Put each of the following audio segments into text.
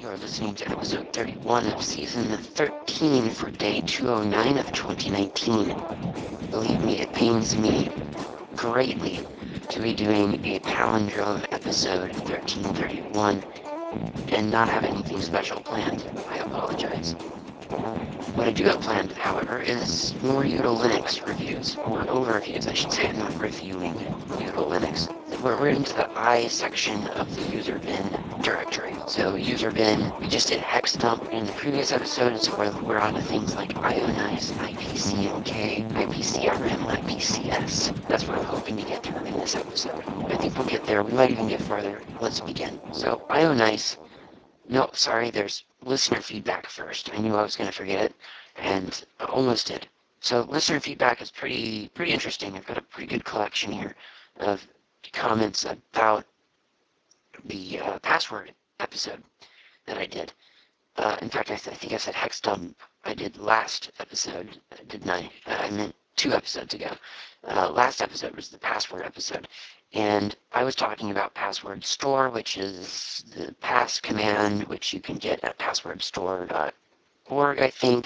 You're listening to episode 31 of season 13 for day 209 of 2019. Believe me, it pains me greatly to be doing a palindrome episode 1331 and not have anything special planned. I apologize. What I do have planned, however, is more Util Linux reviews, or overviews, I should say. I'm not reviewing Util Linux. We're into the I section of the user bin directory. So user bin, we just did hex dump in the previous episode, so we're on to things like Ionize, IPCNK, IPCRM, IPCS. That's what I'm hoping to get through in this episode. I think we'll get there. We might even get farther. Let's begin. So Ionize. No, sorry, there's listener feedback first. I knew I was going to forget it, and I almost did. So listener feedback is pretty interesting. I've got a pretty good collection here of comments about the password episode that I did. In fact, I think I said hex dump. I did last episode, didn't I? I meant 2 episodes ago. Last episode was the password episode. And I was talking about password store, which is the pass command, which you can get at passwordstore.org, I think.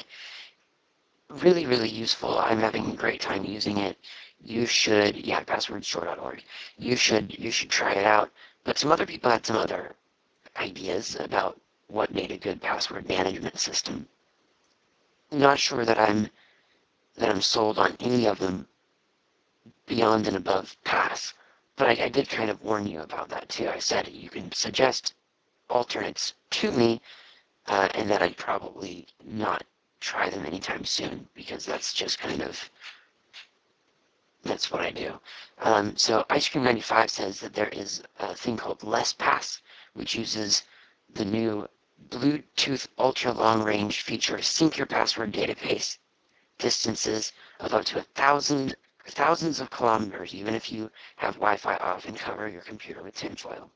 Really useful. I'm having a great time using it. You should, yeah, passwordstore.org. You should try it out. But some other people had some other ideas about what made a good password management system. Not sure that I'm sold on any of them beyond and above pass, but I did kind of warn you about that too. I said you can suggest alternates to me, and that I'd probably not try them anytime soon, because that's just kind of, that's what I do. So Ice Cream 95 says that there is a thing called LessPass, which uses the new Bluetooth ultra long range feature to sync your password database distances of up to thousands of kilometers, even if you have Wi-Fi off and cover your computer with tinfoil.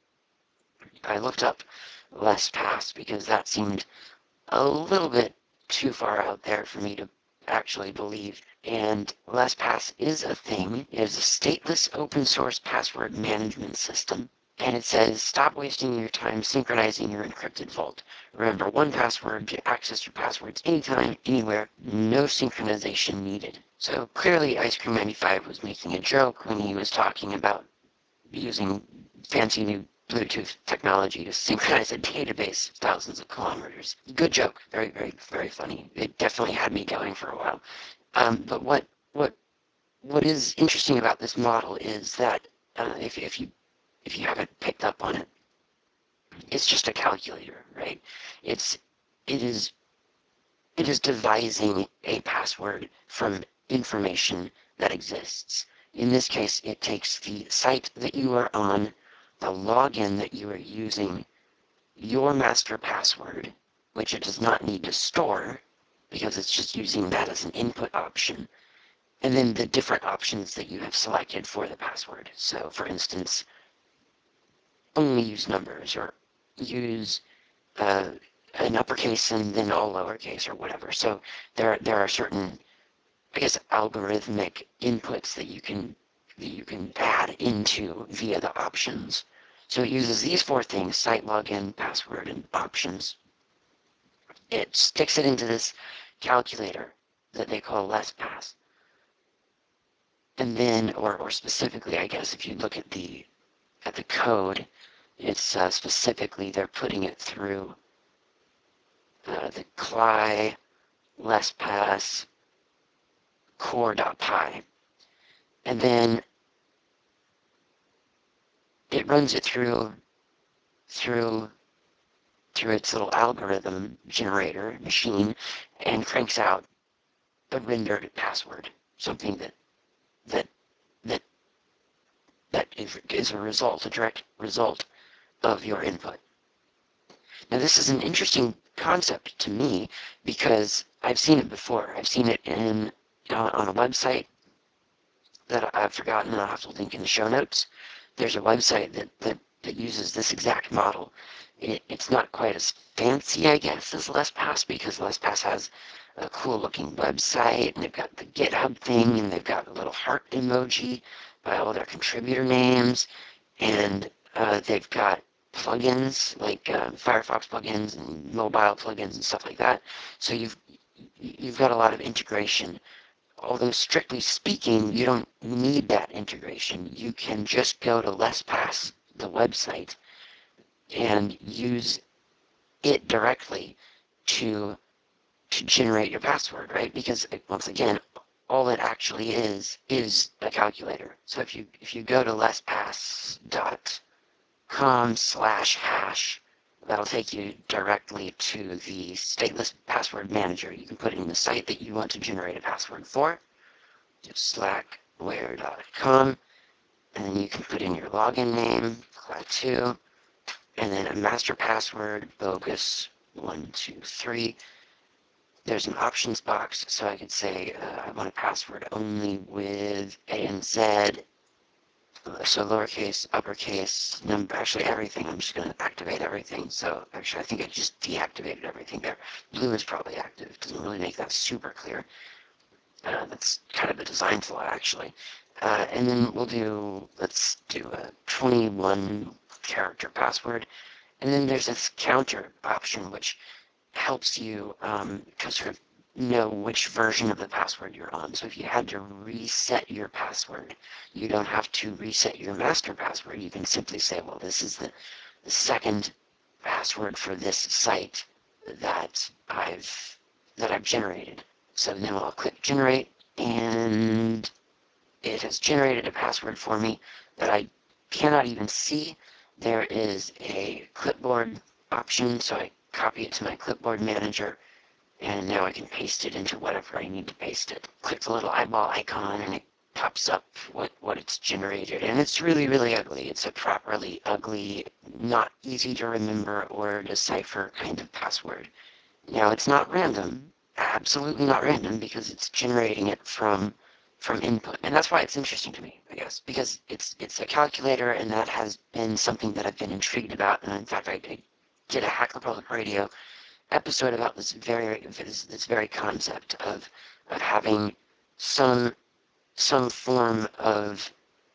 I looked up LessPass because that seemed a little bit too far out there for me to actually believe. And LessPass is a thing. It is a stateless open source password management system. And it says, stop wasting your time synchronizing your encrypted vault. Remember, 1Password to access your passwords anytime, anywhere, no synchronization needed. So clearly Ice Cream 95 was making a joke when he was talking about using fancy new Bluetooth technology to synchronize a database thousands of kilometers. Good joke. Very funny. It definitely had me going for a while. But what is interesting about this model is that if you haven't picked up on it, it's just a calculator, right? It is devising a password from information that exists. In this case, it takes the site that you are on, the login that you are using, your master password, which it does not need to store, because it's just using that as an input option, and then the different options that you have selected for the password. So, for instance, only use numbers, or use an uppercase and then all lowercase, or whatever. So there are certain, I guess, algorithmic inputs that you can add into via the options. So it uses these 4 things: site login, password, and options. It sticks it into this calculator that they call LessPass. And then, or specifically, I guess, if you look at the code, it's specifically they're putting it through the CLI LessPass core.py. And then it runs it through its little algorithm generator machine and cranks out a rendered password, something that is a direct result of your input. Now, this is an interesting concept to me because I've seen it before. I've seen it on a website that I've forgotten, and I'll have to link in the show notes. There's a website that uses this exact model. It's not quite as fancy, I guess, as LessPass, because LessPass has a cool looking website, and they've got the GitHub thing, and they've got a little heart emoji by all their contributor names, and they've got plugins, like Firefox plugins and mobile plugins and stuff like that. So you've got a lot of integration. Although strictly speaking, you don't need that integration. You can just go to LessPass, the website, and use it directly to generate your password, right? Because once again, all it actually is a calculator. So if you go to lesspass.com/hash, that'll take you directly to the stateless password manager. You can put in the site that you want to generate a password for, just slackware.com, and then you can put in your login name, Cloud2, and then a master password, bogus123. There's an options box, so I could say I want a password only with A and Z, so lowercase, uppercase, number, actually everything. I'm just going to activate everything. So actually I think I just deactivated everything there. Blue is probably active. It doesn't really make that super clear. That's kind of a design flaw actually. And then let's do a 21 character password. And then there's this counter option, which helps you to sort of know which version of the password you're on. So if you had to reset your password, you don't have to reset your master password. You can simply say, well, this is the second password for this site that I've generated. So then I'll click generate, and it has generated a password for me that I cannot even see. There is a clipboard option, so I copy it to my clipboard manager, and now I can paste it into whatever I need to paste it. Click the little eyeball icon, and it pops up what it's generated, and it's really, really ugly. It's a properly ugly, not easy to remember or decipher kind of password. Now, it's not random, absolutely not random, because it's generating it from input, and that's why it's interesting to me, I guess, because it's a calculator, and that has been something that I've been intrigued about, and in fact, I did a Hack the Public Radio episode about this very concept of having some form of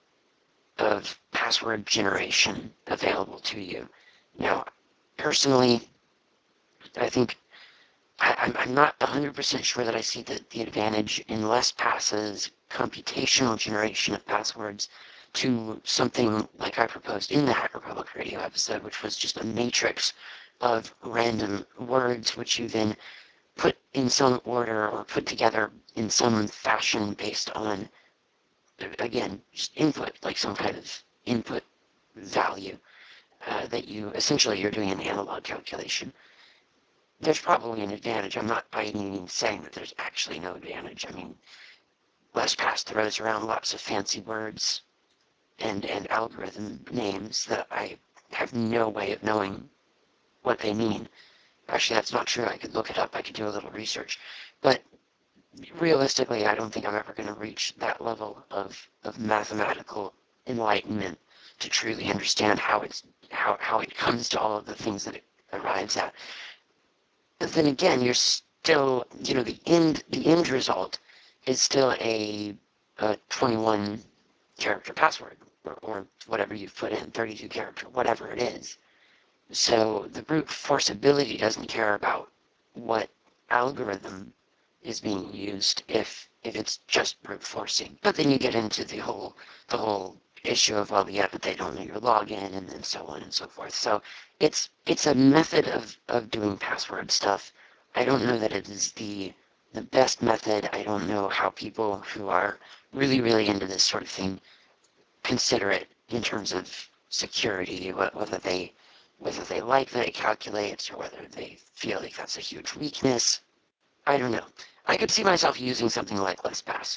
password generation available to you. Now, personally, I think I'm not 100% sure that I see the advantage in LessPass's computational generation of passwords to something like I proposed in the Hacker Public Radio episode, which was just a matrix of random words which you then put in some order or put together in some fashion based on, again, just input, like some kind of input value that you're doing an analog calculation. There's probably an advantage. I'm not by any means saying that there's actually no advantage. I mean, LessPass throws around lots of fancy words and algorithm names that I have no way of knowing what they mean. Actually, that's not true. I could look it up. I could do a little research. But realistically, I don't think I'm ever going to reach that level of mathematical enlightenment to truly understand how it comes to all of the things that it arrives at. But then again, you're still, the end result is still a 21 character password, or whatever you've put in, 32 character, whatever it is. So the brute force ability doesn't care about what algorithm is being used if it's just brute forcing. But then you get into the whole issue of, well, yeah, but they don't know your login, and then so on and so forth. So it's a method of doing password stuff. I don't know that it is the best method. I don't know how people who are really, really into this sort of thing consider it in terms of security, whether they like that it calculates or whether they feel like that's a huge weakness. I don't know. I could see myself using something like LessPass.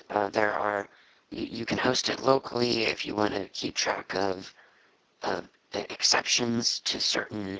You can host it locally if you want to keep track of the exceptions to certain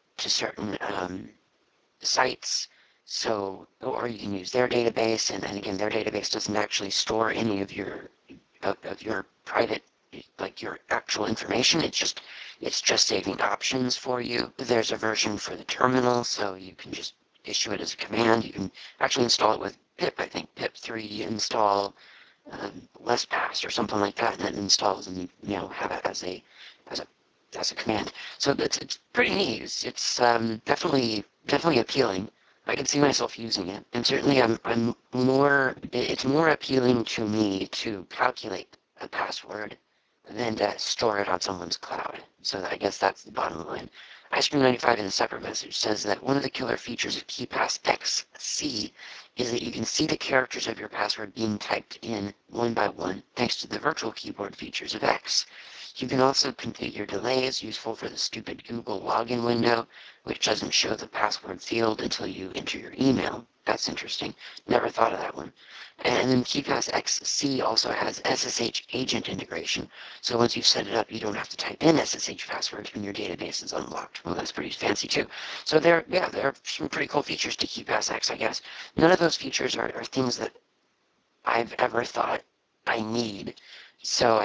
sites. So, or you can use their database, and again, their database doesn't actually store any of your private, like your actual information. It's just saving options for you. There's a version for the terminal, so you can just issue it as a command. You can actually install it with pip, I think, pip3 install LessPass or something like that, and it installs, and you have it as a as a command. So it's pretty neat. It's definitely appealing. I can see myself using it, and certainly I'm more. It's more appealing to me to calculate a password than to store it on someone's cloud. So I guess that's the bottom line. Ice Cream 95 in a separate message says that one of the killer features of KeePass XC is that you can see the characters of your password being typed in one by one thanks to the virtual keyboard features of X. You can also configure delays useful for the stupid Google login window, which doesn't show the password field until you enter your email. That's interesting. Never thought of that one. And then KeePass XC also has SSH agent integration, so once you've set it up, you don't have to type in SSH password when your database is unlocked. Well, that's pretty fancy too. So there are some pretty cool features to KeePass X, I guess. None of those features are things that I've ever thought I need, so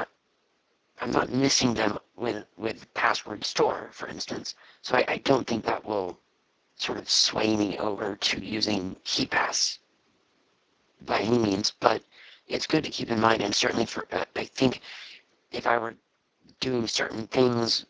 I'm not missing them with password store, for instance. So I don't think that will sort of sway me over to using KeePass by any means, but it's good to keep in mind, and certainly for I think if I were doing certain things,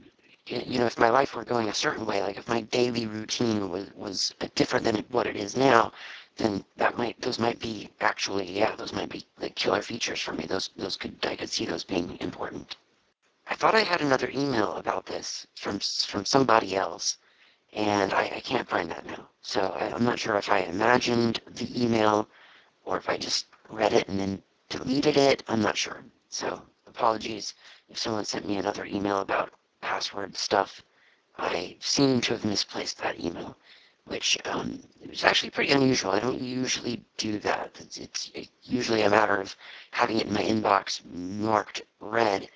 if my life were going a certain way, like if my daily routine was different than what it is now, then those might be those might be like killer features for me. I could see those being important. I thought I had another email about this from somebody else, and I can't find that now. So I'm not sure if I imagined the email or if I just read it and then deleted it. I'm not sure. So apologies if someone sent me another email about password stuff. I seem to have misplaced that email, which is actually pretty unusual. I don't usually do that. It's usually a matter of having it in my inbox marked red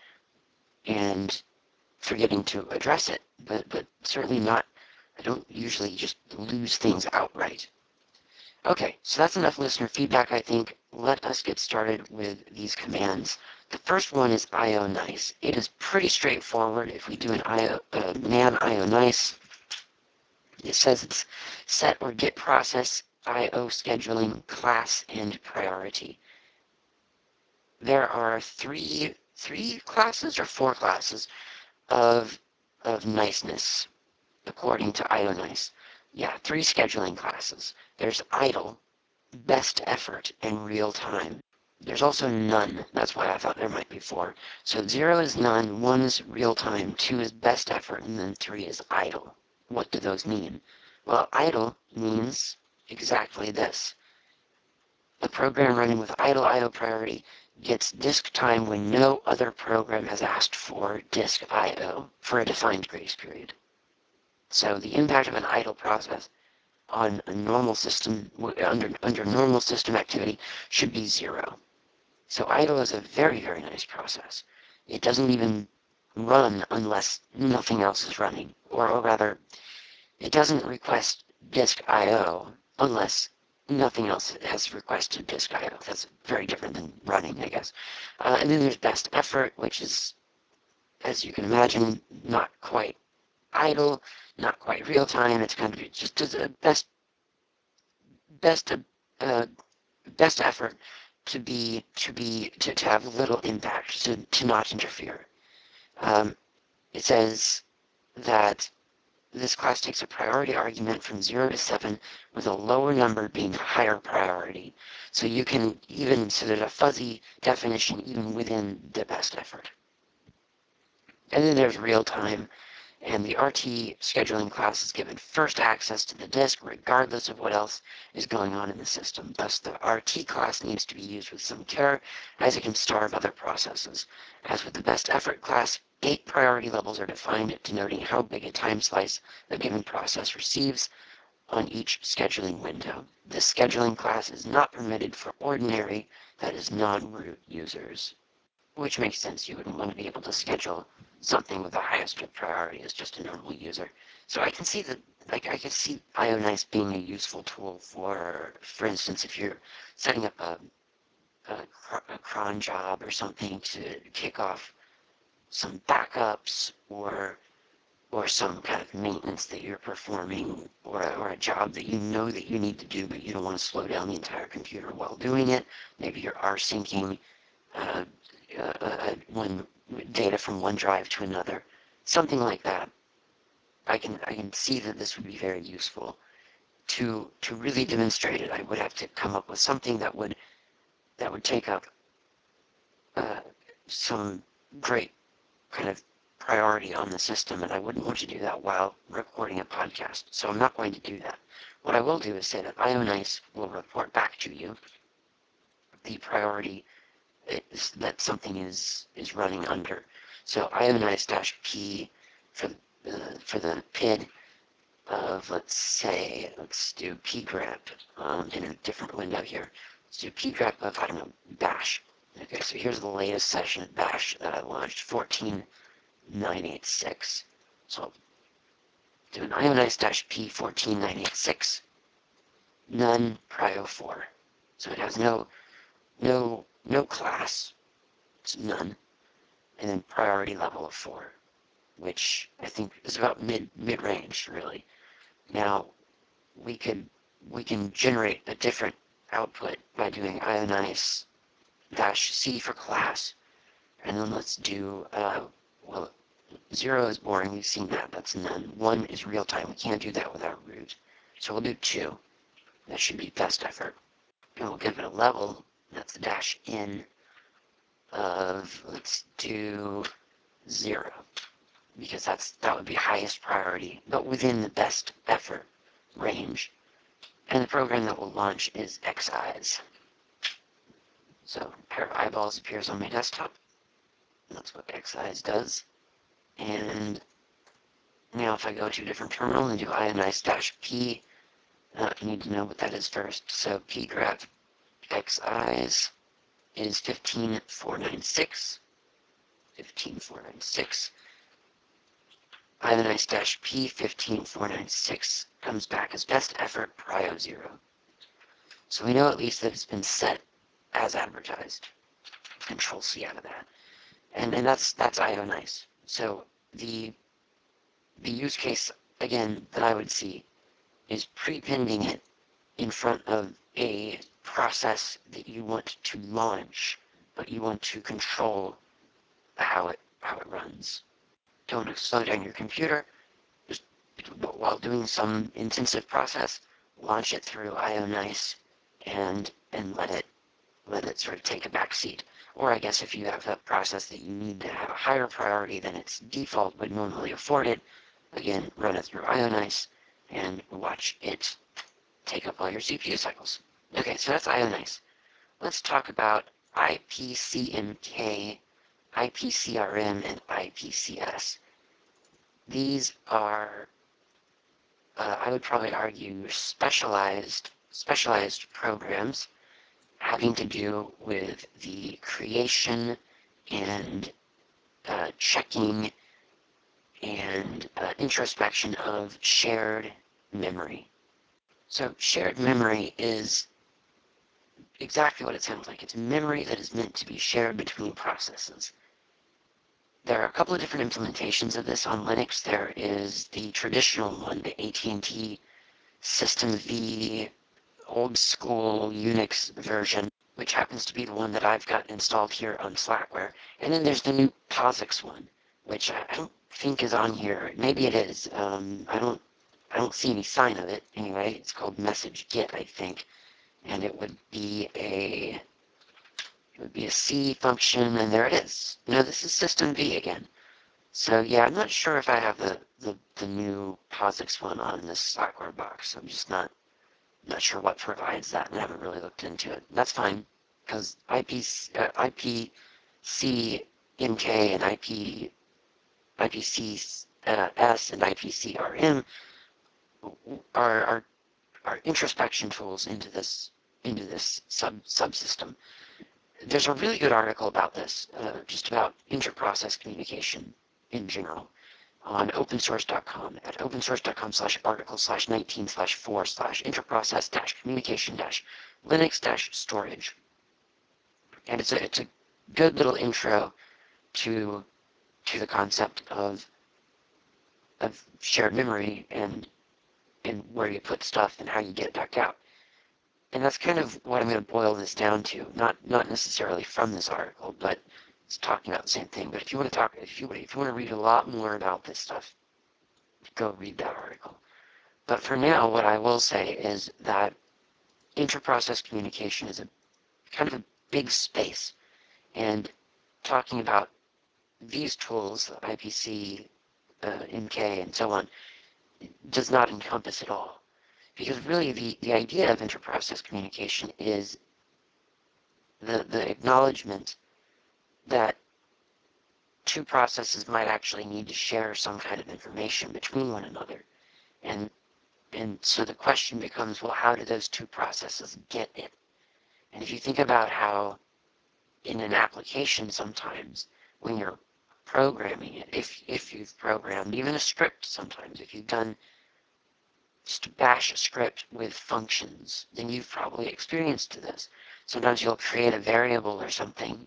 and forgetting to address it, but certainly not. I don't usually just lose things outright. Okay, so that's enough listener feedback, I think. Let us get started with these commands. The first one is ionice. It is pretty straightforward. If we do an man ionice, it says it's set or get process IO scheduling class and priority. There are three classes or four classes of niceness according to ionice. Yeah, three scheduling classes. There's idle, best effort, and real time. There's also none. That's why I thought there might be four. So 0 is none, 1 is real time, 2 is best effort, and then 3 is idle. What do those mean? Well, idle means exactly this. A program running with idle IO priority gets disk time when no other program has asked for disk IO for a defined grace period. So the impact of an idle process on a normal system, under normal system activity, should be 0. So idle is a very, very nice process. It doesn't even run unless nothing else is running. Or rather, it doesn't request disk IO unless nothing else has requested disk IO. That's very different than running, I guess. And then there's best effort, which is, as you can imagine, not quite idle, not quite real time. It's kind of just a best uh, best effort to have little impact, to not interfere. It says that this class takes a priority argument from 0 to 7, with a lower number being higher priority. So you can so there's a fuzzy definition even within the best effort. And then there's real time, and the RT scheduling class is given first access to the disk regardless of what else is going on in the system. Thus, the RT class needs to be used with some care, as it can starve other processes. As with the best effort class, 8 priority levels are defined, denoting how big a time slice a given process receives on each scheduling window. This scheduling class is not permitted for ordinary, that is, non-root users. Which makes sense. You wouldn't want to be able to schedule something with the highest priority as just a normal user. So I can see that, I can see ionice being a useful tool for instance, if you're setting up a cron job or something to kick off some backups or some kind of maintenance that you're performing, or a job that you know that you need to do, but you don't want to slow down the entire computer while doing it. Maybe you're rsyncing one data from one drive to another. something like that. I can see that this would be very useful. To really demonstrate it, I would have to come up with something that would take up uh, some great kind of priority on the system, and I wouldn't want to do that while recording a podcast, so I'm not going to do that. What I will do is say that IONICE will report back to you the priority that something is running under. So IONICE-P for the PID of, let's do pgrep in a different window here. Let's do pgrep of, I don't know, bash. Okay, so here's the latest session of bash that I launched, 14986. So I'll do an IONICE-P 14986, none prio 4. So it has no class, it's none, and then priority level of 4, which I think is about mid-range, really. Now, we can generate a different output by doing IONICE-C for class, and then let's do, well, 0 is boring, we've seen that, that's none. 1 is real time, we can't do that without root. So we'll do 2, that should be best effort. And we'll give it a level, that's the -in of, let's do 0, because that would be highest priority, but within the best effort range. And the program that will launch is XEyes. So a pair of eyeballs appears on my desktop. That's what XEyes does. And now if I go to a different terminal and do IONICE-P, I need to know what that is first. So pgrep XEyes is 15496. 15496. IONICE-P 15496 comes back as best effort prio 0. So we know at least that it's been set as advertised. Control C out of that. And that's IONICE. So the use case, again, that I would see is prepending it in front of a process that you want to launch, but you want to control how it runs. Don't slow down your computer. Just while doing some intensive process, launch it through IONICE and let it sort of take a back seat. Or I guess if you have a process that you need to have a higher priority than its default would normally afford it, again, run it through IONICE and watch it take up all your CPU cycles. Okay, so that's IONICE. Let's talk about IPCMK, IPCRM, and IPCS. These are, I would probably argue, specialized programs having to do with the creation and checking and introspection of shared memory. So shared memory is exactly what it sounds like. It's memory that is meant to be shared between processes. There are a couple of different implementations of this on Linux. There is the traditional one, the AT&T System V old school Unix version, which happens to be the one that I've got installed here on Slackware. And then there's the new POSIX one, which I don't think is on here. Maybe it is. I don't see any sign of it. Anyway, it's called MessageGet, I think, and it would be a C function, and there it is. This is System V again. So yeah, I'm not sure if I have the new POSIX one on this Slackware box. I'm just not sure what provides that, and I haven't really looked into it. That's fine, because IPCMK and IPCS and IPCRM are introspection tools into this subsystem. There's a really good article about this, just about inter-process communication in general, on opensource.com at opensource.com/article/19/4/interprocess-communication-linux-storage. And it's a good little intro to the concept of shared memory and where you put stuff and how you get it back out. And that's kind of what I'm going to boil this down to, not necessarily from this article, but it's talking about the same thing. But if you want to talk, if you want to read a lot more about this stuff, go read that article. But for now, what I will say is that interprocess communication is a kind of a big space, and talking about these tools, IPC, MK, and so on, does not encompass it all. Because really the idea of interprocess communication is the acknowledgement that two processes might actually need to share some kind of information between one another. And so the question becomes, well, how do those two processes get it? And if you think about how in an application sometimes, when you're programming it, if you've programmed even a script sometimes, if you've done just bash a script with functions, then you've probably experienced this. Sometimes you'll create a variable or something,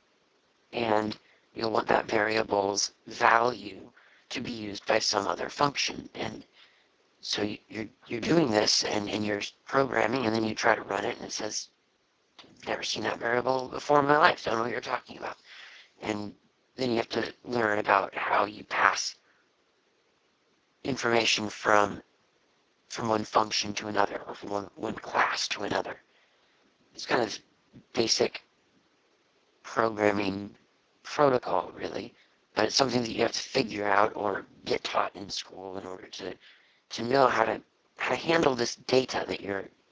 and you'll want that variable's value to be used by some other function. And so you're doing this, and you're programming, and then you try to run it, and it says, never seen that variable before in my life, don't know what you're talking about. And then you have to learn about how you pass information from one function to another, or from one class to another. It's kind of basic programming protocol, really, but it's something that you have to figure out or get taught in school in order to know how to handle this data that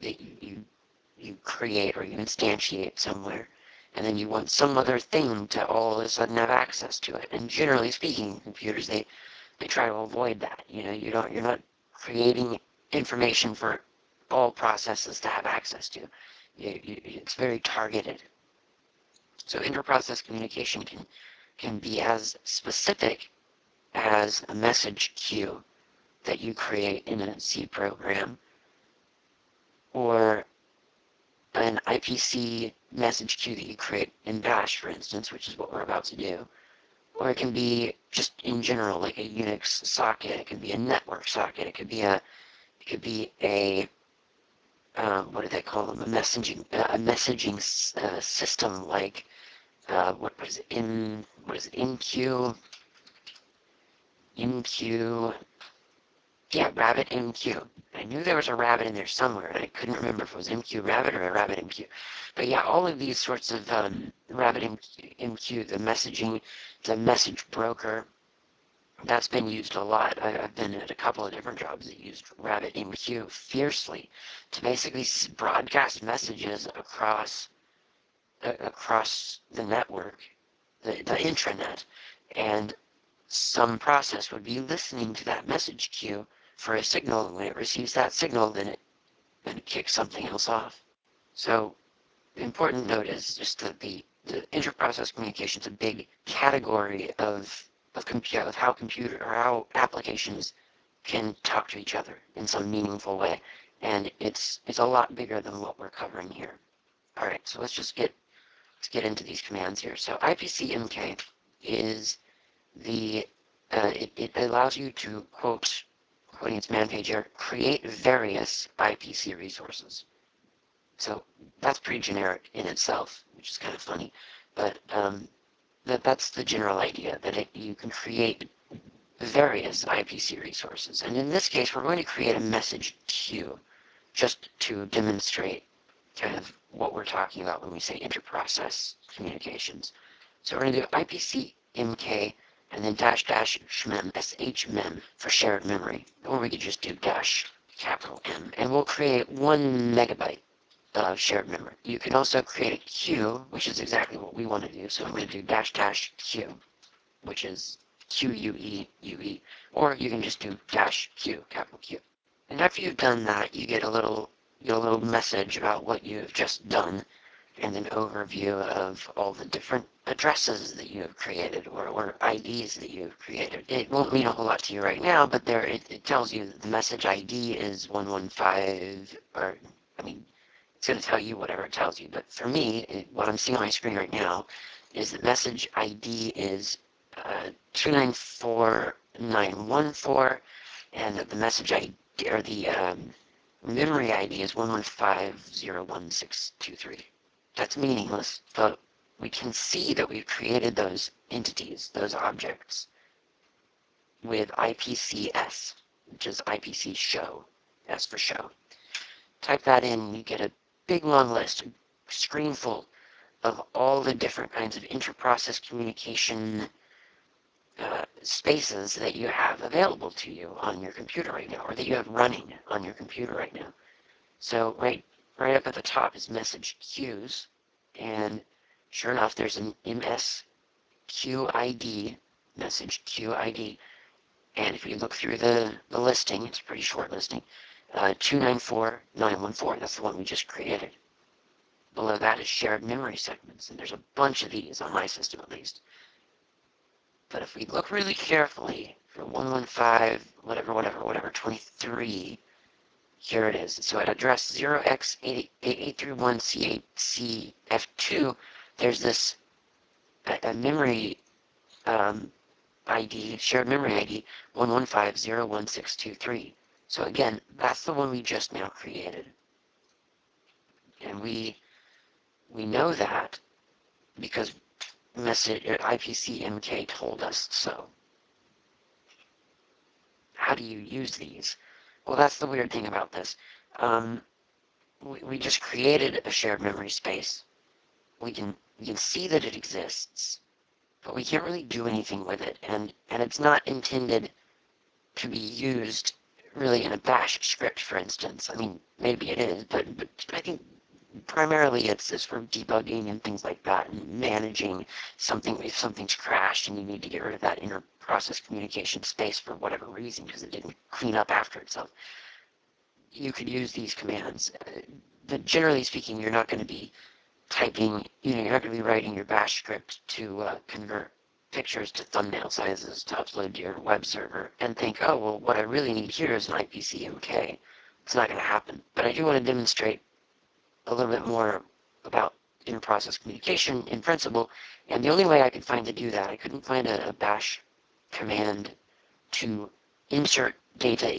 you create or you instantiate somewhere, and then you want some other thing to all of a sudden have access to it. And generally speaking, computers they try to avoid that. You're not creating information for all processes to have access to. It's very targeted. So interprocess communication can be as specific as a message queue that you create in a C program, or an IPC message queue that you create in Bash, for instance, which is what we're about to do. Or it can be just in general, like a Unix socket. It can be a network socket. It could be a what do they call them? A messaging system, like what is it? MQ, yeah, Rabbit MQ. I knew there was a rabbit in there somewhere, and I couldn't remember if it was MQ Rabbit or a Rabbit MQ. But yeah, all of these sorts of Rabbit MQ, the message broker, that's been used a lot. I've been at a couple of different jobs that used Rabbit MQ fiercely to basically broadcast messages across the network, the intranet, and some process would be listening to that message queue for a signal, and when it receives that signal, then it kicks something else off. So the important note is just that the interprocess communication is a big category of how applications can talk to each other in some meaningful way, and it's a lot bigger than what we're covering here. All right, so let's get into these commands here. So IPC-MK is it allows you to, quoting its man page here, create various IPC resources. So that's pretty generic in itself, which is kind of funny, but that's the general idea, that you can create various IPC resources. And in this case, we're going to create a message queue just to demonstrate kind of what we're talking about when we say interprocess communications. So we're going to do IPC MK and then dash dash shmem, shmem, for shared memory. Or we could just do dash capital M, and we'll create 1 megabyte of shared memory. You can also create a queue, which is exactly what we want to do. So I'm going to do dash dash Q, which is QUE, or you can just do dash Q, capital Q. And after you've done that, you get a little message about what you've just done, and an overview of all the different addresses that you have created, or IDs that you have created. It won't mean a whole lot to you right now, but there it tells you that the message ID is 115, or, I mean, it's going to tell you whatever it tells you. But for me, what I'm seeing on my screen right now is the message ID is 294914, and the message ID, or the memory ID is 1150163. That's meaningless, but we can see that we've created those entities, those objects, with IPCS, which is IPC show, S for show. Type that in and you get a big long list, a screen full of all the different kinds of inter-process communication spaces that you have available to you on your computer right now, or that you have running on your computer right now. So right up at the top is message queues, and sure enough, there's an MSQID, message QID, and if you look through the listing, it's a pretty short listing, 294914, that's the one we just created. Below that is shared memory segments, and there's a bunch of these on my system at least. But if we look really carefully for 115, whatever, 23, here it is. So at address 0x8831C8CF2, there's this a memory ID, shared memory ID, 1150163. So again, that's the one we just now created. And we know that because IPCMK told us so. How do you use these? Well, that's the weird thing about this. We just created a shared memory space. We can see that it exists, but we can't really do anything with it, and it's not intended to be used really in a bash script, for instance. I mean, maybe it is, but I think primarily it's for debugging and things like that, and managing something if something's crashed and you need to get rid of that inter-process communication space for whatever reason because it didn't clean up after itself. You could use these commands. But generally speaking, you're not going to be typing, you're not going to be writing your bash script to convert pictures to thumbnail sizes to upload to your web server and think, oh, well, what I really need here is an IPCMK. It's not going to happen. But I do want to demonstrate a little bit more about inter-process communication in principle, and the only way I could find to do that, I couldn't find a bash command to insert data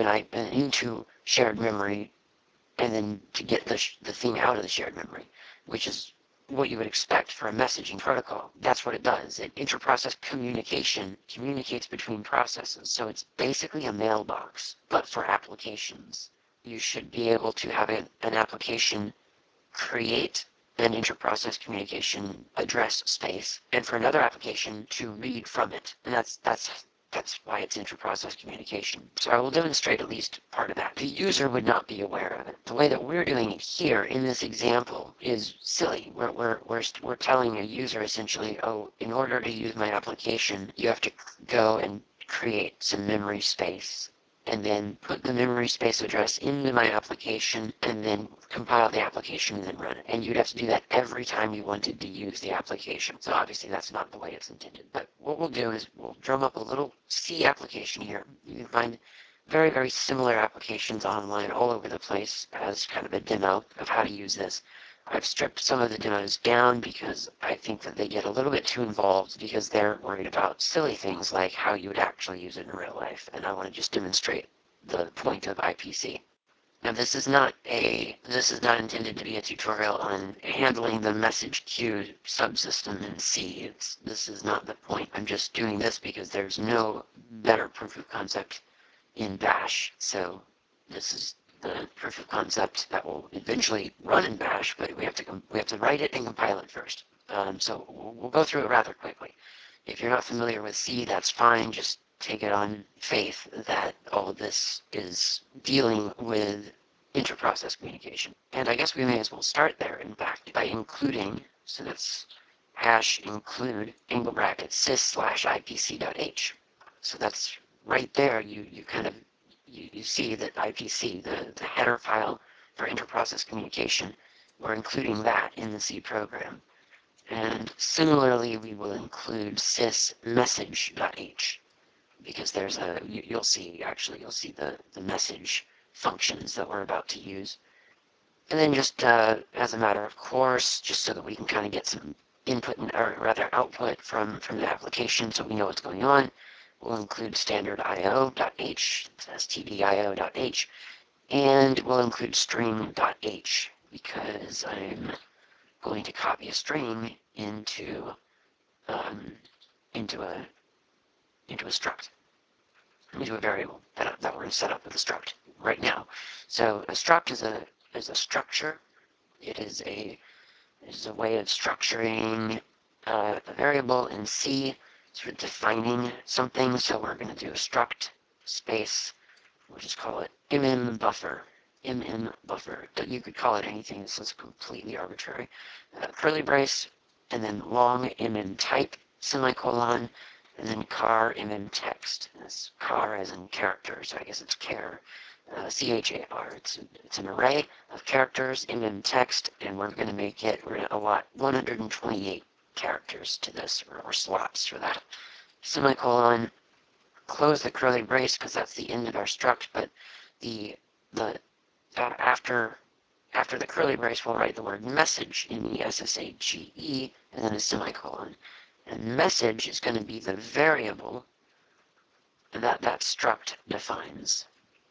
into shared memory and then to get the thing out of the shared memory, which is what you would expect for a messaging protocol. That's what it does. Inter-process communication communicates between processes, so it's basically a mailbox, but for applications. You should be able to have an application create an inter-process communication address space, and for another application to read from it. And that's why it's inter-process communication. So I will demonstrate at least part of that. The user would not be aware of it. The way that we're doing it here in this example is silly. We're telling a user essentially, oh, in order to use my application, you have to go and create some memory space, and then put the memory space address into my application, and then compile the application and then run it. And you'd have to do that every time you wanted to use the application. So obviously that's not the way it's intended. But what we'll do is we'll drum up a little C application here. You can find very, very similar applications online all over the place as kind of a demo of how to use this. I've stripped some of the demos down because I think that they get a little bit too involved because they're worried about silly things like how you would actually use it in real life, and I want to just demonstrate the point of IPC. Now this is not intended to be a tutorial on handling the message queue subsystem in C. This is not the point. I'm just doing this because there's no better proof of concept in Bash, so this is the proof of concept that will eventually run in Bash, but we have to write it and compile it first. So we'll go through it rather quickly. If you're not familiar with C, that's fine. Just take it on faith that all of this is dealing with inter-process communication. And I guess we may as well start there, in fact, by including, so that's hash include angle bracket sys/ipc.h. So that's right there. You kind of you see that IPC, the header file for inter-process communication, we're including that in the C program. And similarly, we will include sys message.h, because there's you'll see the message functions that we're about to use. And then just as a matter of course, just so that we can kind of get some input, or rather output from the application so we know what's going on, we'll include standard io.h, stdio.h, and we'll include string.h because I'm going to copy a string into into a struct, into a variable that we're going to set up with a struct right now. So a struct is a structure. It is a way of structuring a variable in C, sort of defining something. So we're going to do a struct space. We'll just call it buffer. Buffer. You could call it anything. This is completely arbitrary. Curly brace, and then long type, semicolon, and then char text. That's char as in character, so I guess it's char. C-H-A-R. It's an array of characters, text, and we're going to make it, we're going to allot 128 characters to this, or slots for that. Semicolon, close the curly brace because that's the end of our struct, but after the curly brace, we'll write the word message, M-E-S-S-A-G-E, and then a semicolon. And message is going to be the variable that struct defines.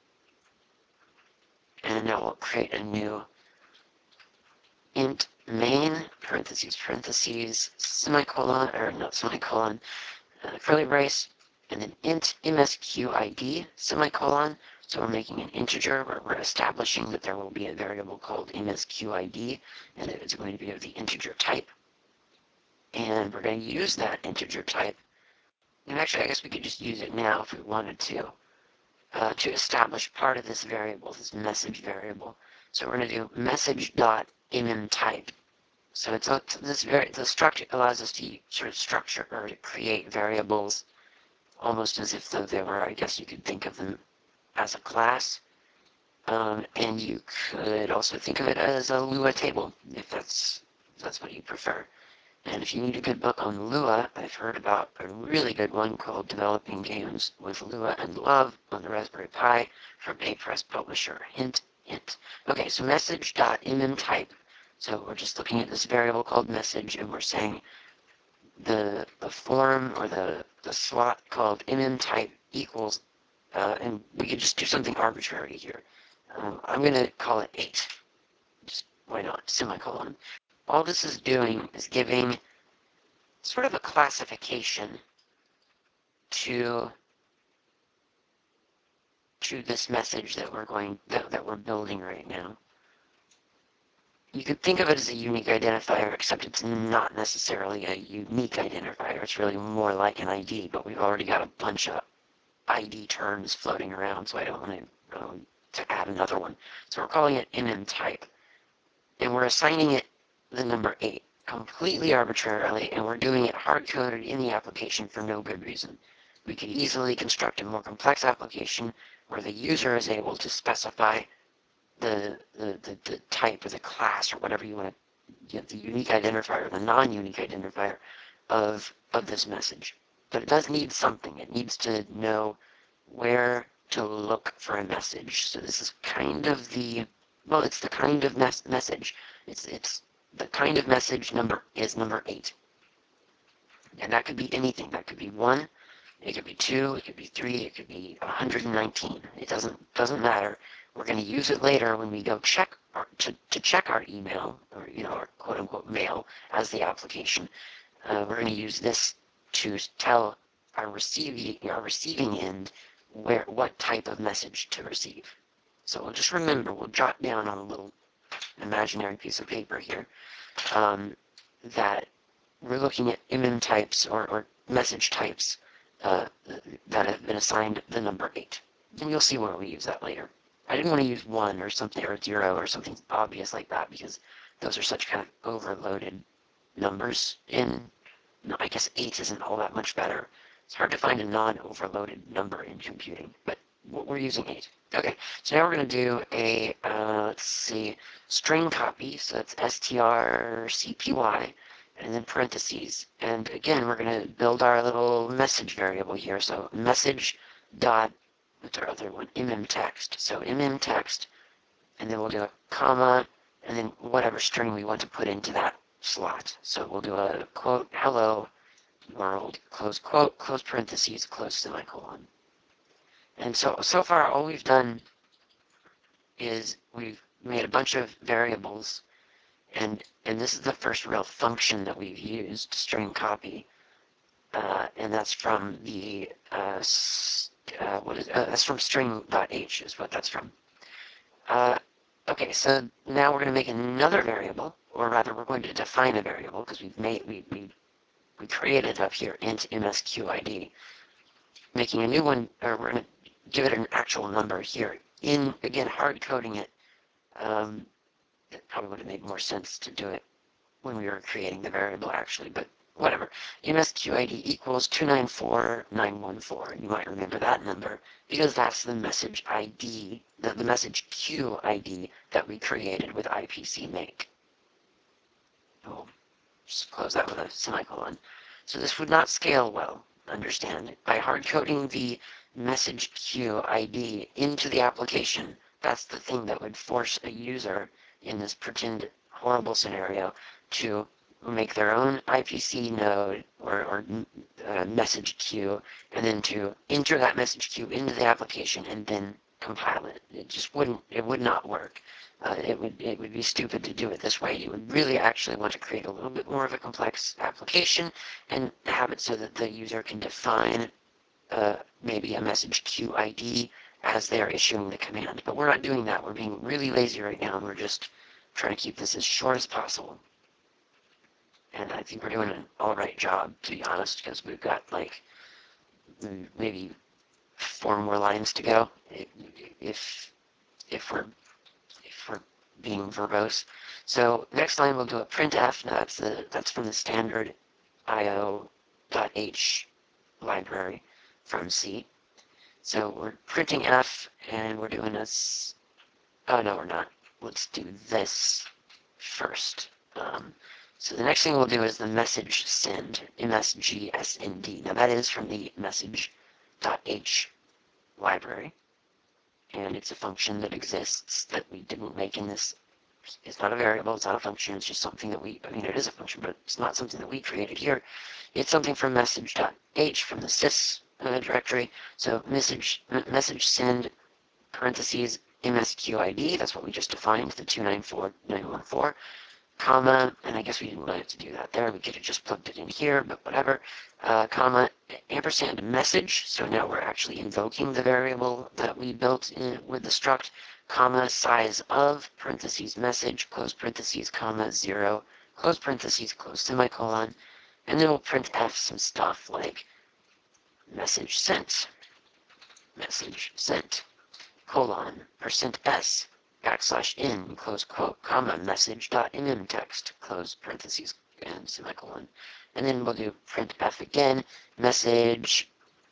And now we'll create a new int main, parentheses, semicolon, or not semicolon, curly brace, and then int msqid, semicolon. So we're making an integer where we're establishing that there will be a variable called msqid, and it's going to be of the integer type. And we're going to use that integer type. And actually, I guess we could just use it now if we wanted to establish part of this variable, this message variable. So we're going to do message.type. So it's the structure allows us to sort of structure or to create variables almost as if though they were, I guess you could think of them as a class. And you could also think of it as a Lua table, if that's what you prefer. And if you need a good book on Lua, I've heard about a really good one called Developing Games with Lua and Love on the Raspberry Pi from a press publisher. Hint, hint. Okay, so message.type. So we're just looking at this variable called message, and we're saying the form or the slot called type equals, and we could just do something arbitrary here. I'm going to call it 8. Just why not? Semicolon. All this is doing is giving sort of a classification to this message that we're building right now. You could think of it as a unique identifier, except it's not necessarily a unique identifier. It's really more like an ID, but we've already got a bunch of ID terms floating around, so I don't want to add another one. So we're calling it type, and we're assigning it the number 8 completely arbitrarily, and we're doing it hard-coded in the application for no good reason. We could easily construct a more complex application where the user is able to specify the type or the class or whatever you want to, the unique identifier or the non-unique identifier of this message. But it does need something. It needs to know where to look for a message. So this is kind of the, well, it's the kind of message. It's the kind of message is number 8. And that could be anything. That could be 1, it could be 2, it could be 3, it could be 119. It doesn't matter. We're going to use it later when we go check to check our email, or our quote-unquote mail as the application. We're going to use this to tell our receiving end what type of message to receive. So we'll just remember, we'll jot down on a little imaginary piece of paper here that we're looking at types or message types that have been assigned the number 8. And you'll see where we use that later. I didn't want to use 1 or something, or 0 or something obvious like that, because those are such kind of overloaded numbers. I guess 8 isn't all that much better. It's hard to find a non-overloaded number in computing, but we're using 8. Okay, so now we're going to do a, let's see, string copy, so that's strcpy, and then parentheses. And again, we're going to build our little message variable here. So message dot, what's our other one? Text. So text, and then we'll do a comma, and then whatever string we want to put into that slot. So we'll do a quote, hello world, close quote, close parentheses, close semicolon. And so far all we've done is we've made a bunch of variables, And this is the first real function that we've used, string copy, and that's from the that's from string.h is what that's from. Okay, so now we're going to make another variable, or rather, we're going to define a variable because we created up here int msqid, making a new one, or we're going to give it an actual number here. In again, hard coding it. It probably would have made more sense to do it when we were creating the variable actually, but whatever. msqid equals 294914. You might remember that number because that's the message ID, the message queue ID that we created with IPC make. We'll just close that with a semicolon. So this would not scale well, understand. By hard coding the message queue ID into the application, that's the thing that would force a user in this pretend horrible scenario to make their own IPC node or message queue, and then to enter that message queue into the application and then compile it. It just wouldn't, it would not work. It would be stupid to do it this way. You would really actually want to create a little bit more of a complex application and have it so that the user can define maybe a message queue ID as they're issuing the command. But we're not doing that. We're being really lazy right now, and we're just trying to keep this as short as possible. And I think we're doing an alright job, to be honest, because we've got like maybe 4 more lines to go if we're being verbose. So next line we'll do a printf. Now that's from the standard io.h library from C. So we're printing f, and we're doing this. Oh no, we're not. Let's do this first. So the next thing we'll do is the message send, msgsnd. Now that is from the message.h library, and it's a function that exists that we didn't make in this. It's not a variable, it's not a function, it's just something that we, I mean it is a function, but it's not something that we created here. It's something from message.h from the sys directory. So message send parentheses msqid, that's what we just defined, the 294914, comma, and I guess we didn't really have to do that there, we could have just plugged it in here, but whatever, comma, ampersand message, so now we're actually invoking the variable that we built with the struct, comma, size of, parentheses, message, close parentheses, comma, 0, close parentheses, close semicolon, and then we'll print f some stuff like message sent, colon, %s, \n, close quote, comma, message.mmText, close parentheses, and semicolon. And then we'll do printf again, message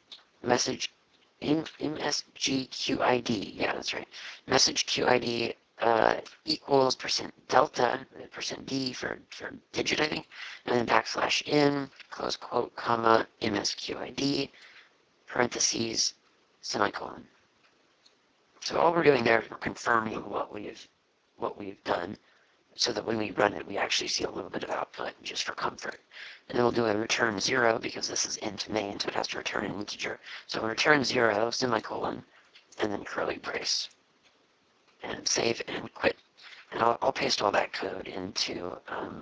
msgqid, yeah, that's right, message qid equals %delta, %d for digit, I think, and then \n, close quote, comma, msqid, parentheses, semicolon. So all we're doing there is we're confirming what we've done, so that when we run it, we actually see a little bit of output, just for comfort. And then we'll do a return 0, because this is int main, so it has to return an integer. So return 0, semicolon, and then curly brace. And save and quit. And I'll paste all that code into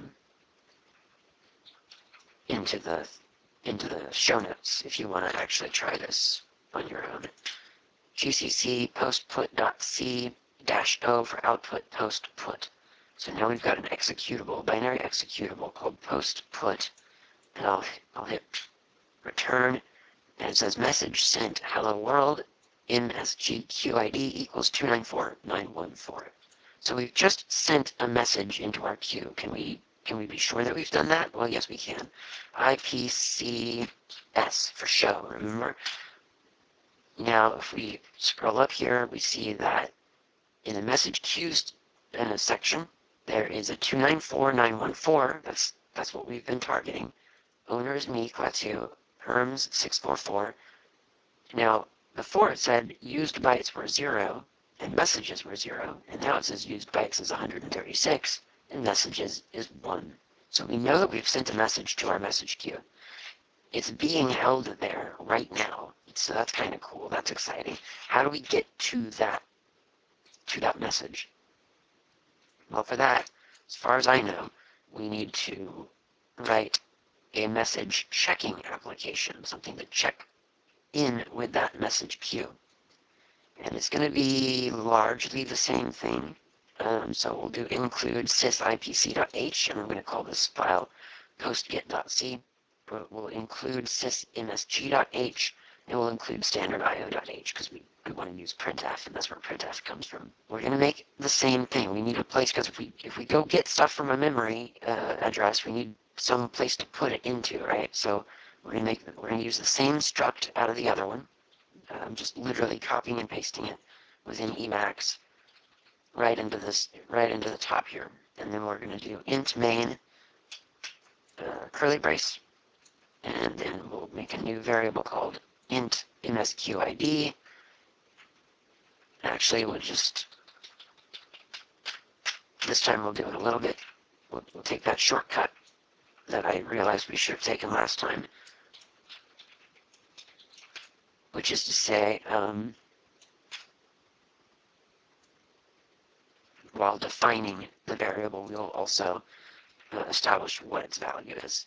the show notes if you want to actually try this on your own. GCC postput.c-o for output postput. So now we've got an executable, binary executable called postput, and I'll hit return, and it says message sent hello world msgqid equals 294914. So we've just sent a message into our queue. Can we be sure that we've done that? Well, yes, we can. IPCS for show, remember? Now, if we scroll up here, we see that in the message queues section, there is a 294914. That's what we've been targeting. Owner is me, Klaatu, perms 644. Now, before it said used bytes were 0 and messages were 0, and now it says used bytes is 136 and messages is 1. So we know that we've sent a message to our message queue. It's being held there right now. So that's kind of cool. That's exciting. How do we get to that message? Well, for that, as far as I know, we need to write a message checking application, something to check in with that message queue. And it's going to be largely the same thing. So we'll do include sysipc.h, and we're going to call this file postget.c. We'll include sysmsg.h, and we'll include standardio.h, because we want to use printf, and that's where printf comes from. We're going to make the same thing. We need a place, because if we go get stuff from a memory address, we need some place to put it into, right? So we're going to use the same struct out of the other one. I'm just literally copying and pasting it within Emacs right into the top here. And then we're going to do int main curly brace, and then we'll make a new variable called int msqid. Actually, this time we'll do it a little bit. We'll take that shortcut that I realized we should have taken last time, which is to say, while defining the variable, we'll also establish what its value is.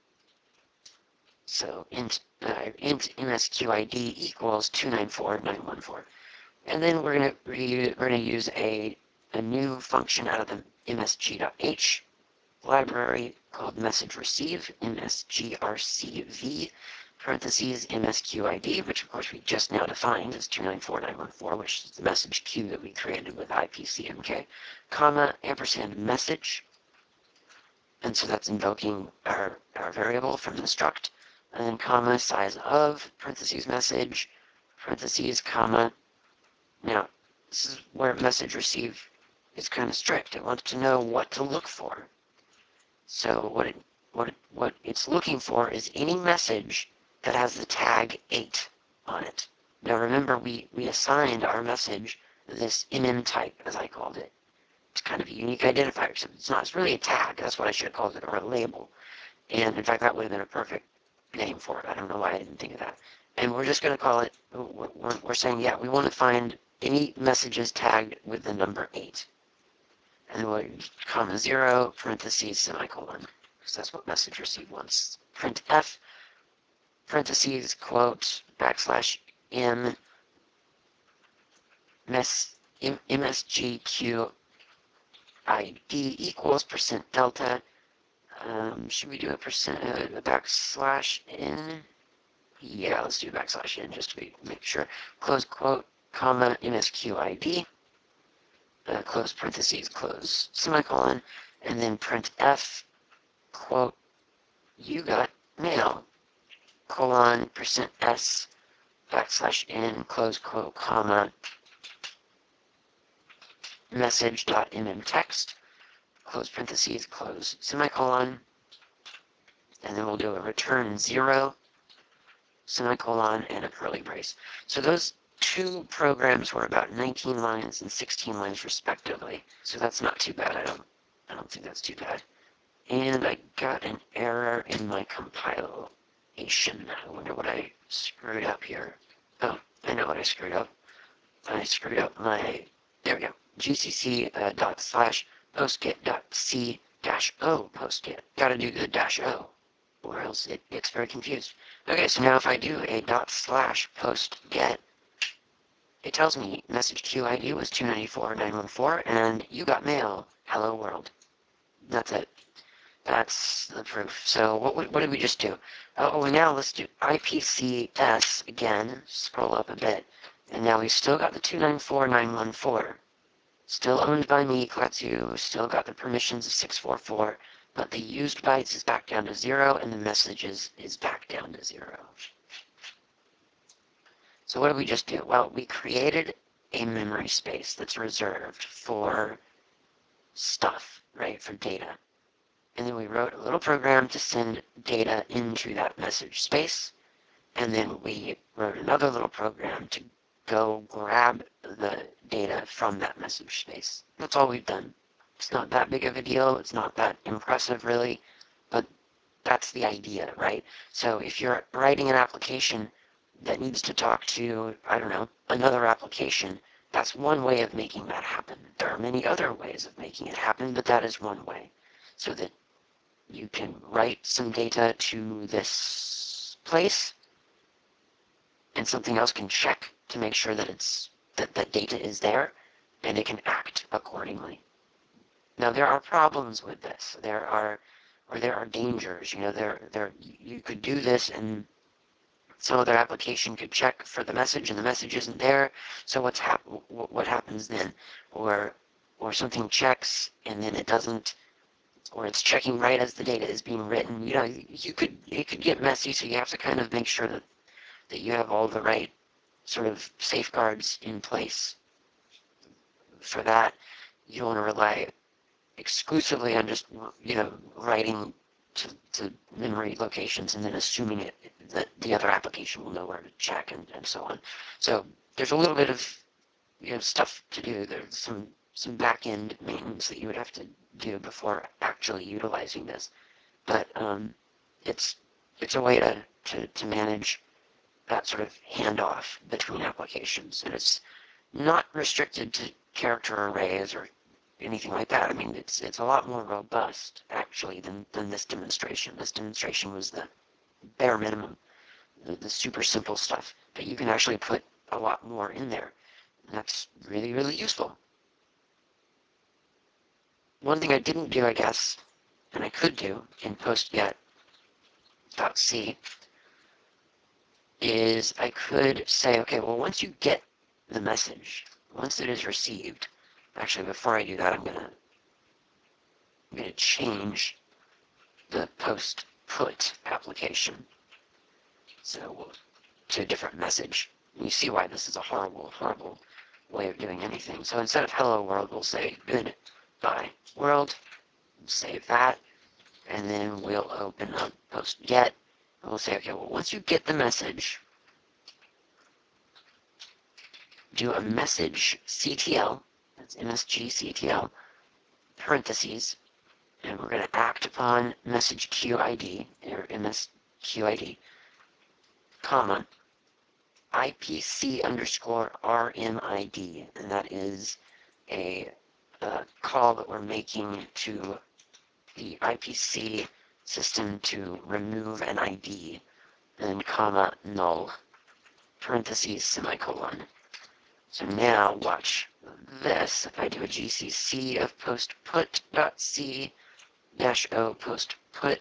So int msqid equals 294914. And then we're gonna use a new function out of the msg.h library called message receive, msgrcv, parentheses msqid, which of course we just now defined as 294914, which is the message queue that we created with ipcmk, comma, ampersand message. And so that's invoking our variable from the struct, and then comma, size of, parentheses message, parentheses, comma. Now, this is where message receive is kind of strict. It wants to know what to look for. So what it's looking for is any message that has the tag 8 on it. Now remember, we assigned our message this type, as I called it. It's kind of a unique identifier, except it's not. It's really a tag. That's what I should have called it, or a label. And in fact, that would have been a perfect name for it. I don't know why I didn't think of that. And we're just going to call it, we're saying, yeah, we want to find any messages tagged with the number 8. And then we'll comma 0, parentheses, semicolon, because that's what message receive wants. Printf, parentheses, quote, backslash m, msgq ID equals %delta. Should we do a backslash n? Yeah, let's do backslash n just to make sure. Close quote, comma, msqid, close parentheses, close semicolon, and then printf, quote, you got mail, colon, %s, backslash n, close quote, comma, message.mmText, close parentheses, close semicolon, and then we'll do a return 0, semicolon, and a curly brace. So those two programs were about 19 lines and 16 lines respectively. So that's not too bad. I don't think that's too bad. And I got an error in my compilation. I wonder what I screwed up here. Oh, I know what I screwed up. I screwed up my, there we go, gcc ./postget.c -o postget. Gotta do the -o, or else it gets very confused. Okay, so now if I do a ./postget, it tells me message queue ID was 294.914, and you got mail. Hello world. That's it. That's the proof. So what did we just do? Oh, now let's do IPCS again. Scroll up a bit. And now we've still got the 294.914. Still owned by me, Klatsu. Still got the permissions of 644. But the used bytes is back down to 0, and the messages is back down to 0. So what did we just do? Well, we created a memory space that's reserved for stuff, right, for data. And then we wrote a little program to send data into that message space. And then we wrote another little program to go grab the data from that message space. That's all we've done. It's not that big of a deal. It's not that impressive, really. But that's the idea, right? So if you're writing an application that needs to talk to, I don't know, another application, that's one way of making that happen. There are many other ways of making it happen, but that is one way. So that you can write some data to this place, and something else can check to make sure that that data is there, and it can act accordingly. Now there are problems with this. There are dangers. You could do this, and some other application could check for the message, and the message isn't there. So what happens then? Or something checks and then it doesn't, or it's checking right as the data is being written. It could get messy. So you have to kind of make sure that you have all the right sort of safeguards in place for that. You don't want to rely exclusively on just writing to memory locations and then assuming that the other application will know where to check and so on. So there's a little bit of stuff to do. There's some back-end maintenance that you would have to do before actually utilizing this. But it's a way to manage that sort of handoff between applications, and it's not restricted to character arrays or anything like that. I mean, it's a lot more robust actually than this demonstration. This demonstration was the bare minimum, the super simple stuff, but you can actually put a lot more in there, and that's really, really useful. One thing I didn't do, I guess, and I could do in postget.c is I could say, okay, well, once you get the message, once it is received, actually, before I do that, I'm gonna change the post put application to a different message. You see why this is a horrible, horrible way of doing anything. So instead of hello world, we'll say goodbye world. Save that, and then we'll open up post get, and we'll say, okay, well, once you get the message, do a message CTL, that's MSG parentheses, and we're going to act upon message QID, or MSQID, comma, IPC underscore RMID, and that is a call that we're making to the IPC system to remove an ID, and comma, null, parentheses, semicolon. So now watch this. If I do a GCC of postput.c-o postput,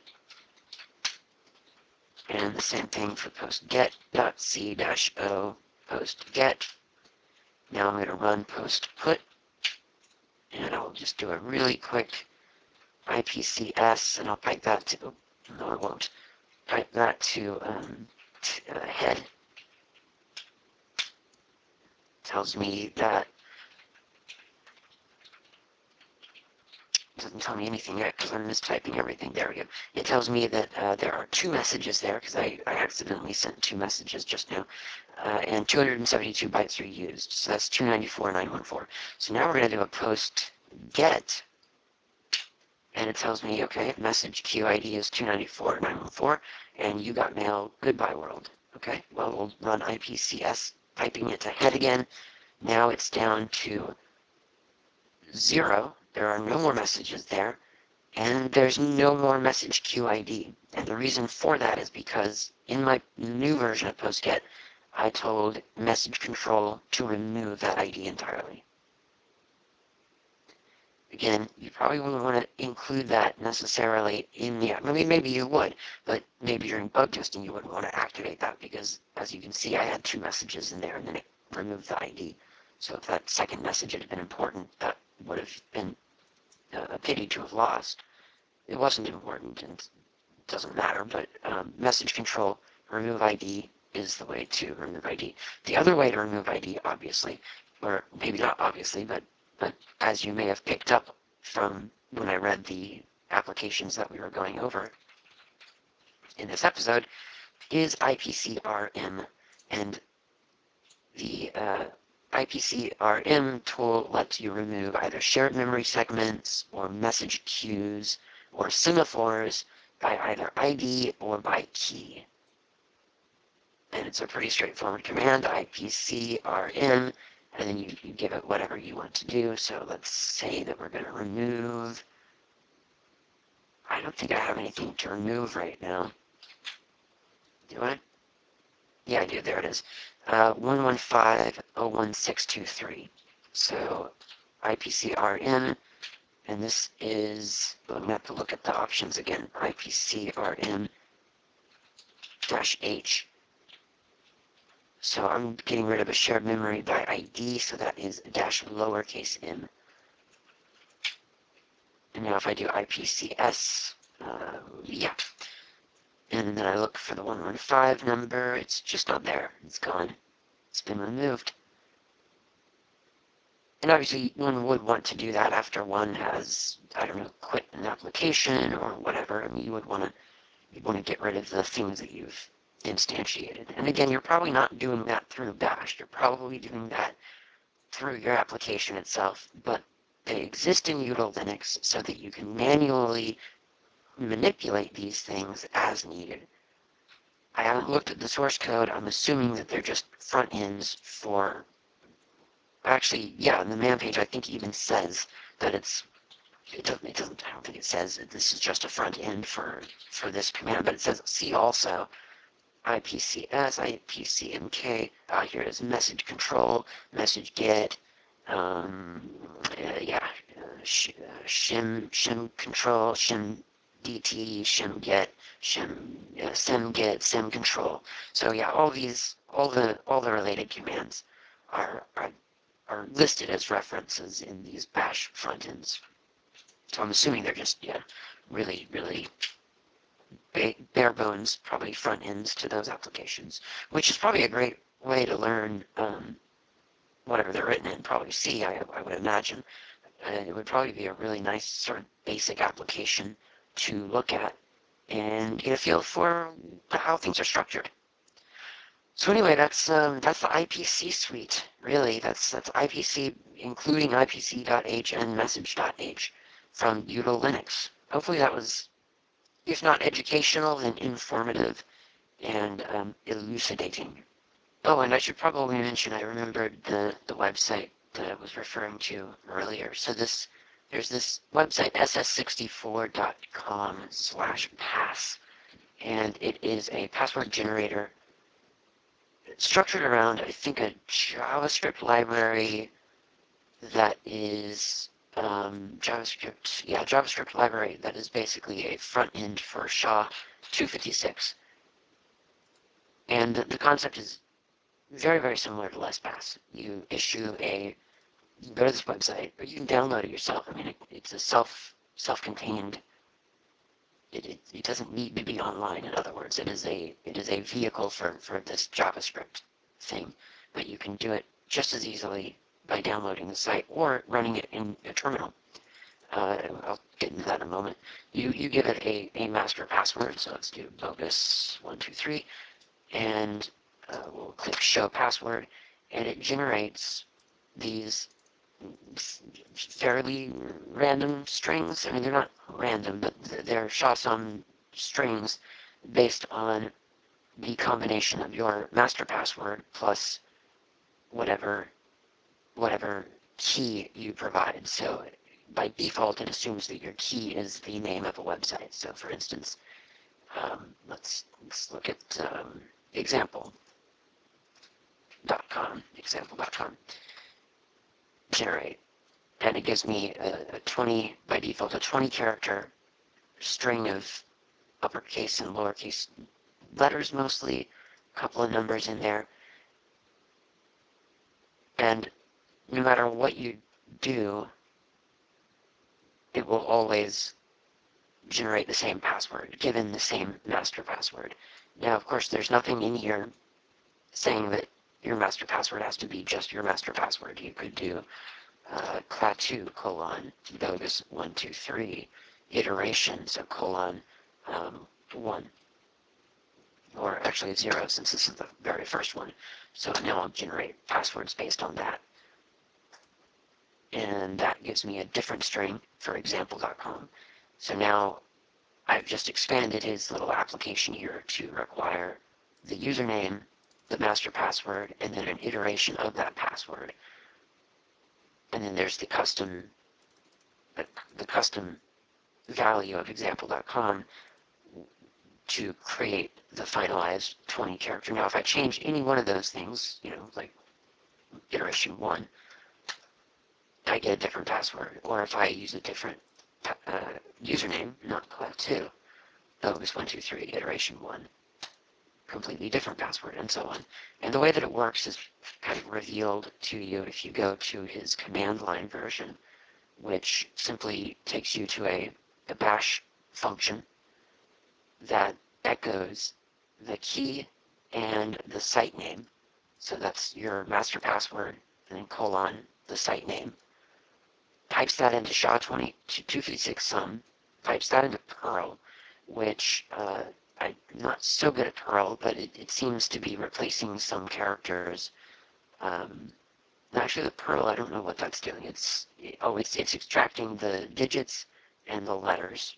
and the same thing for postget.c-o postget. Now I'm going to run postput, and I'll just do a really quick IPCS, and I'll pipe that to, no I won't, pipe that to head. Tells me that, doesn't tell me anything yet because I'm mistyping everything. There we go. It tells me that there are two messages there because I accidentally sent two messages just now, and 272 bytes are used, so that's 294,914. So now we're going to do a post get, and it tells me, okay, message QID is 294,914, and you got mail, goodbye world. Okay, well, we'll run IPCS, piping it to head again. Now it's down to 0. There are no more messages there, and there's no more message QID. And the reason for that is because in my new version of postget, I told message control to remove that ID entirely. Again, you probably wouldn't want to include that necessarily in the, I mean, maybe you would, but maybe during bug testing you wouldn't want to activate that because, as you can see, I had two messages in there and then it removed the ID. So if that second message had been important, that would have been a pity to have lost. It wasn't important and it doesn't matter, but message control, remove ID is the way to remove ID. The other way to remove ID, obviously, or maybe not obviously, but as you may have picked up from when I read the applications that we were going over in this episode, is IPCRM. And the IPCRM tool lets you remove either shared memory segments or message queues or semaphores by either ID or by key. And it's a pretty straightforward command, IPCRM, and then you give it whatever you want to do. So let's say that we're going to remove, I don't think I have anything to remove right now. Do I? Yeah, I do. There it is. 115.01623. So IPCRN, and this is, I'm going to have to look at the options again. IPCRN-H. So I'm getting rid of a shared memory by ID, so that is dash lowercase m. And now if I do IPCS, yeah. And then I look for the 115 number, it's just not there. It's gone. It's been removed. And obviously, one would want to do that after one has, I don't know, quit an application or whatever. I mean, you'd want to get rid of the things that you've instantiated. And again, you're probably not doing that through Bash. You're probably doing that through your application itself, but they exist in util Linux so that you can manually manipulate these things as needed. I haven't looked at the source code. I'm assuming that they're just front ends for, actually, yeah, on the man page I think it even says that it doesn't, I don't think it says that this is just a front end for this command, but it says see also IPCS, IPCMK, here it is message control, message get, yeah, shim control, shim DT, shim get, sim get, sim control. So yeah, all the related commands are listed as references in these bash frontends. So I'm assuming they're just, yeah, really, really bare bones, probably front ends to those applications, which is probably a great way to learn whatever they're written in, probably C, I would imagine. It would probably be a really nice sort of basic application to look at and get a feel for how things are structured. So anyway, that's the IPC suite. Really, that's IPC, including IPC.h and message.h from util Linux. Hopefully that was, if not educational, then informative and elucidating. Oh, and I should probably mention, I remembered the website that I was referring to earlier. So there's this website, ss64.com/pass, and it is a password generator structured around, I think, a JavaScript library that is JavaScript library that is basically a front end for SHA-256. And the concept is very, very similar to LessPass. You go to this website, or you can download it yourself. I mean, it's a self-contained. It doesn't need to be online. In other words, it is a vehicle for this JavaScript thing, but you can do it just as easily by downloading the site or running it in a terminal. I'll get into that in a moment. You give it a master password, so let's do bogus123, and we'll click show password, and it generates these fairly random strings. I mean, they're not random, but they're SHA-SUM strings based on the combination of your master password plus whatever key you provide. So by default, it assumes that your key is the name of a website. So for instance, let's look at example.com, generate, and it gives me a 20, by default, a 20 character string of uppercase and lowercase letters mostly, a couple of numbers in there, and no matter what you do, it will always generate the same password, given the same master password. Now, of course, there's nothing in here saying that your master password has to be just your master password. You could do Klaatu colon bogus123 iteration, so colon 1, or actually 0 since this is the very first one. So now I'll generate passwords based on that. And that gives me a different string for example.com. So now I've just expanded his little application here to require the username, the master password, and then an iteration of that password. and then there's the custom value of example.com to create the finalized 20 character. Now, if I change any one of those things, like iteration 1, I get a different password. Or if I use a different username, not Clat2, Bogus123, iteration 1, completely different password, and so on. And the way that it works is kind of revealed to you if you go to his command line version, which simply takes you to a bash function that echoes the key and the site name. So that's your master password, and then colon, the site name. Pipes that into SHA-256 sum, pipes that into Perl, which I'm not so good at Perl, but it seems to be replacing some characters. Actually, the Perl, I don't know what that's doing. It's extracting the digits and the letters,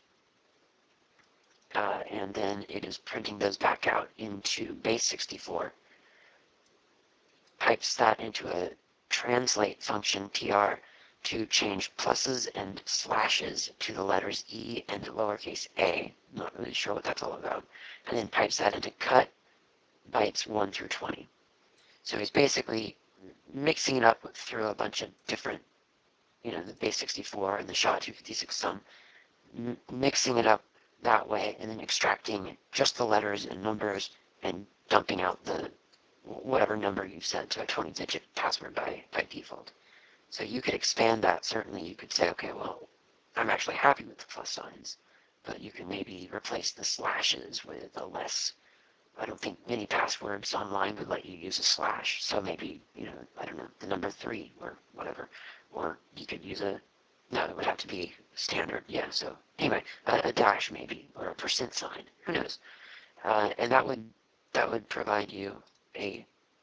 and then it is printing those back out into base64. Pipes that into a translate function, tr, to change pluses and slashes to the letters E and lowercase a. Not really sure what that's all about. And then pipes that into cut bytes 1 through 20. So he's basically mixing it up through a bunch of different, the base64 and the SHA-256 sum, mixing it up that way, and then extracting just the letters and numbers and dumping out the whatever number you've set to a 20-digit password by default. So you could expand that. Certainly you could say, okay, well, I'm actually happy with the plus signs, but you can maybe replace the slashes with a less, I don't think many passwords online would let you use a slash, so maybe, I don't know, the number 3 or whatever. Or you could use no, it would have to be standard, yeah, so anyway, a dash maybe, or a percent sign, who knows. And that would provide you a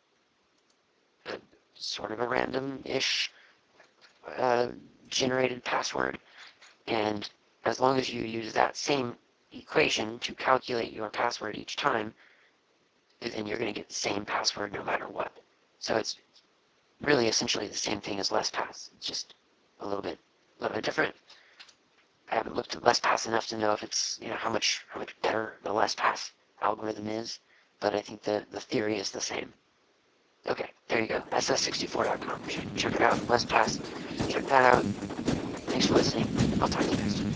sort of a random-ish generated password, and as long as you use that same equation to calculate your password each time, then you're going to get the same password no matter what. So it's really essentially the same thing as LastPass. It's just a little bit different. I haven't looked at LastPass enough to know if it's how much better the LastPass algorithm is, but I think the theory is the same. Okay, there you go. SS64.com. Check it out. LastPass. Check that out. Thanks for listening. I'll talk to you next time.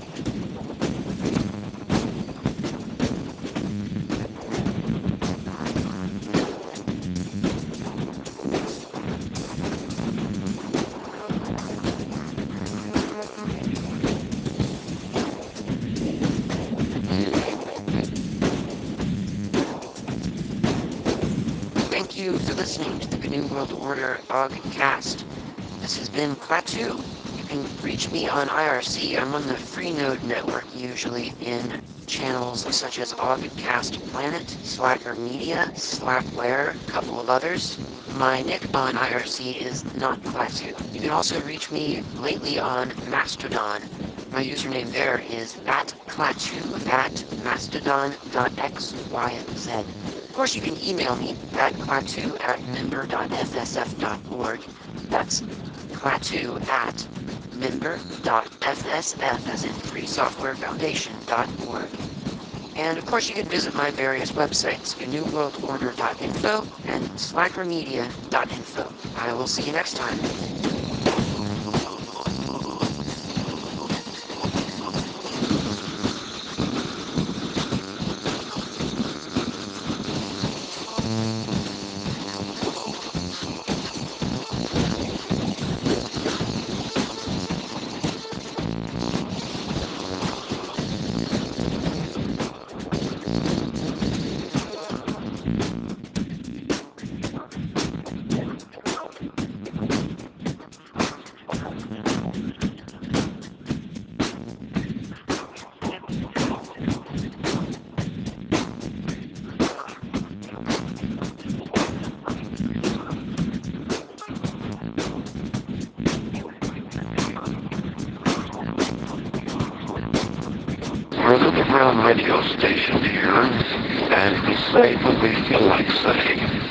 Thank you for listening to the GNU World Order Ogcast. This has been Clat2. You can reach me on IRC. I'm on the Freenode network, usually in channels such as Ogcast Planet, Slacker Media, Slackware, a couple of others. My nick on IRC is not Clat2. You can also reach me lately on Mastodon. My username there is @Clat2 at mastodon.xyz. Of course, you can email me at clat2 at member.ssf.org. That's clat2 at member.ssf, as in freesoftwarefoundation.org. And of course, you can visit my various websites, GNUWorldOrder.info and slackermedia.info. I will see you next time. We're an underground radio station here, and we say what we feel like saying.